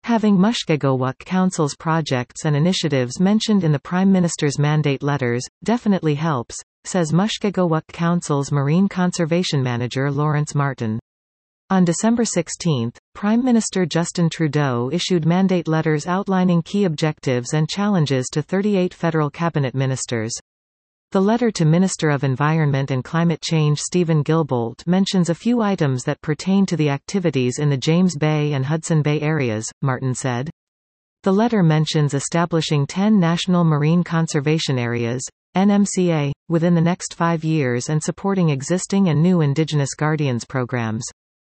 Having Mushkegowuk Council's projects and initiatives mentioned in the Prime Minister's mandate letters definitely helps, says Mushkegowuk Council's Marine Conservation Manager Lawrence Martin. On December 16, Prime Minister Justin Trudeau issued mandate letters outlining key objectives and challenges to 38 federal cabinet ministers. The letter to Minister of Environment and Climate Change Stephen Guilbeault mentions a few items that pertain to the activities in the James Bay and Hudson Bay areas, Martin said. The letter mentions establishing 10 National Marine Conservation Areas, NMCA, within the next 5 years and supporting existing and new Indigenous Guardians programs.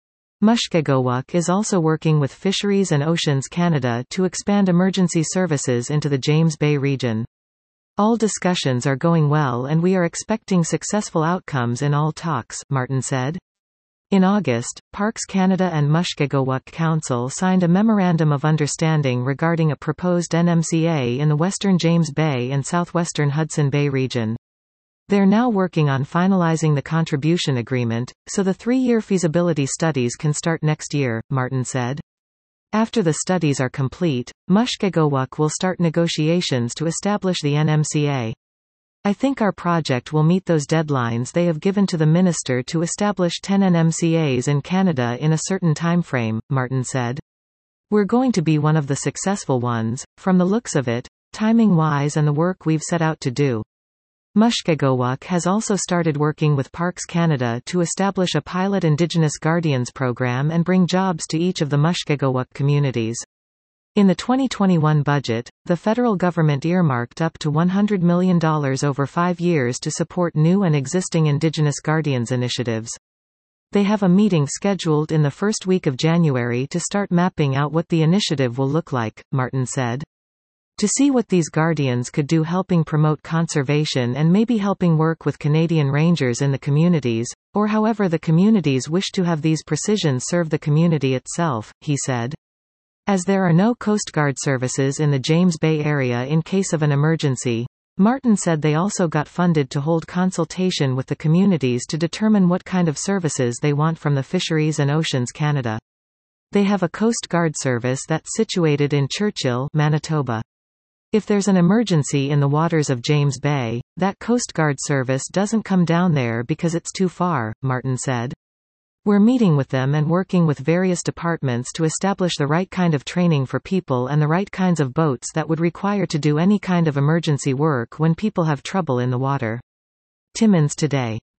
Mushkegowuk is also working with Fisheries and Oceans Canada to expand emergency services into the James Bay region. All discussions are going well and we are expecting successful outcomes in all talks, Martin said. In August, Parks Canada and Mushkegowuk Council signed a Memorandum of Understanding regarding a proposed NMCA in the western James Bay and southwestern Hudson Bay region. They're now working on finalizing the contribution agreement, so the 3-year feasibility studies can start next year, Martin said. After the studies are complete, Mushkegowuk will start negotiations to establish the NMCA. I think our project will meet those deadlines they have given to the minister to establish 10 NMCAs in Canada in a certain timeframe, Martin said. We're going to be one of the successful ones, from the looks of it, timing-wise and the work we've set out to do. Mushkegowuk has also started working with Parks Canada to establish a pilot Indigenous Guardians program and bring jobs to each of the Mushkegowuk communities. In the 2021 budget, the federal government earmarked up to $100 million over 5 years to support new and existing Indigenous Guardians initiatives. They have a meeting scheduled in the first week of January to start mapping out what the initiative will look like, Martin said. To see what these Guardians could do helping promote conservation and maybe helping work with Canadian Rangers in the communities, or however the communities wish to have these precisions serve the community itself, he said. As there are no Coast Guard services in the James Bay area in case of an emergency, Martin said they also got funded to hold consultation with the communities to determine what kind of services they want from the Fisheries and Oceans Canada. They have a Coast Guard service that's situated in Churchill, Manitoba. If there's an emergency in the waters of James Bay, that Coast Guard service doesn't come down there because it's too far, Martin said. We're meeting with them and working with various departments to establish the right kind of training for people and the right kinds of boats that would require to do any kind of emergency work when people have trouble in the water. Timmins Today.